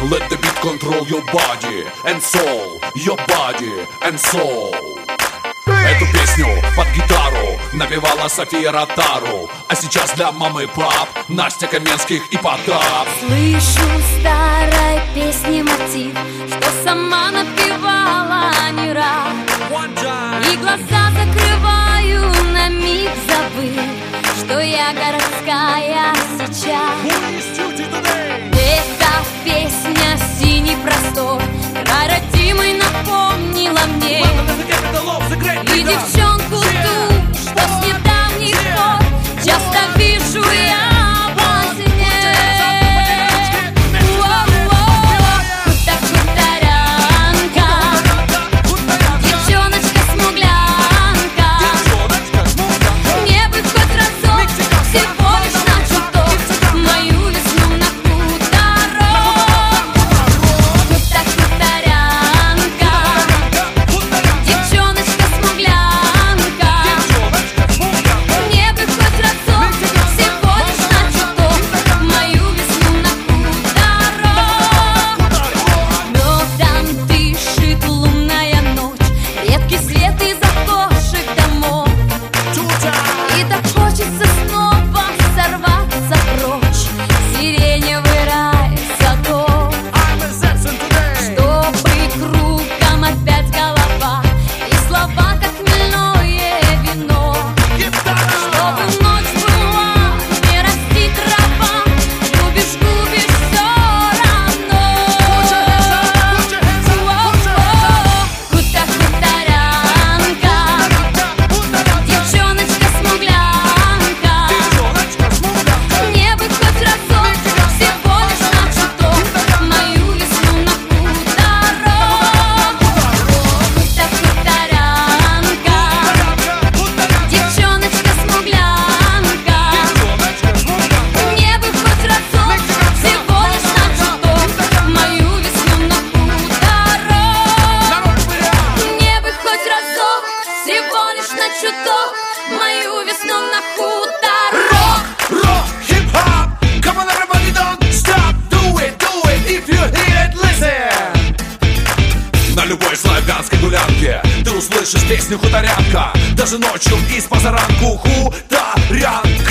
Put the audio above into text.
Let the beat control your body and soul, your body and soul. Эту песню под гитару напевала София Ротару, а сейчас для мамы и пап Настя Каменских и Потап. Слышу старой песни мотив, что сама напевала не раз. И глаза закрываю, на миг забыв, что я городская сейчас. Эта песня «Синий простор», край родимый напомнила мне и девчонку ту, что с недавних пор часто вижу я во сне. Хуторянка, девчоночка-смуглянка, мне бы хоть разок, всего лишь на чуток, мою весну на хуторок. Хуторянка, девчоночка-смуглянка, мне бы хоть разок, всего лишь на чуток, мою весну на хуторок. Медом дышит лунная ночь, редкий свет из окошек домов, и так хочется снова сорваться прочь в сиреневый рай садов, чтобы кругом опять голова и слова, как хмельное вино, чтобы ночь была, не расти трава, губишь все равно. Хуторянка, девчоночка-смуглянка, мне бы хоть разок, всего лишь на чуток, мою весну на хуторок. Хуторянка, девчоночка-смуглянка, мне бы хоть разок, всего лишь на чуток, мою весну на хуторок. Мне бы хоть разок, всего лишь на чуток, мою весну на хуторок. Rock, hip-hop, come on everybody, don't stop. Do it, if you hear it, listen. На любой славянской гулянке ты услышишь песню «Хуторянка», даже ночью и с позаранку. Хуторянка.